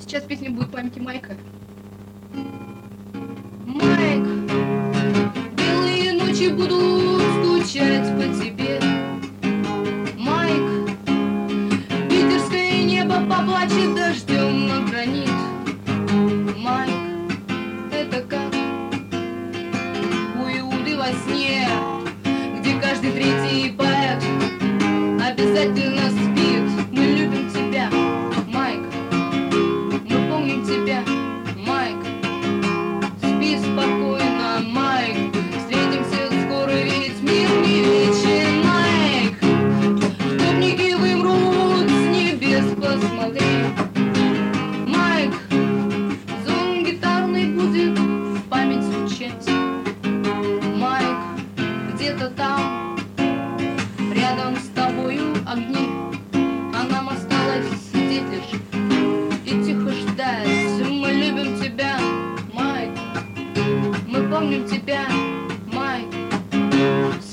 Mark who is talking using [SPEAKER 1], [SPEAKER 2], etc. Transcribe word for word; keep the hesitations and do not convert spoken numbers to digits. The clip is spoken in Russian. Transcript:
[SPEAKER 1] Сейчас песня будет памяти Майка. Майк, белые ночи буду скучать по тебе. Майк, питерское небо поплачет дождем на гранит. Майк, это как у Иуды во сне, где каждый третий поэт обязательно спит. Мы любим тебя, Майк, мы помним тебя, Майк. Спи спокойно, Майк, встретимся скоро, ведь мир не вечен, Майк. Утопники вымрут с небес, посмотри, Майк. Звон гитарный будет в память звучать, Майк. Где-то там, рядом с тобою огни, а нам осталось сидеть лишь и тихо ждать. Мы любим тебя, Майк, мы помним тебя, Майк.